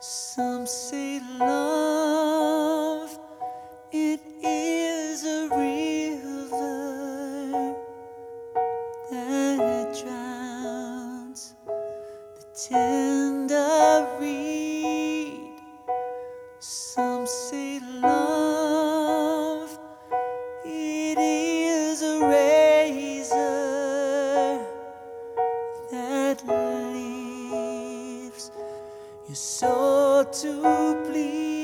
Some say love, it is a river that drowns the tender reed. Some say love, it is a razor that leaves your soul to bleed.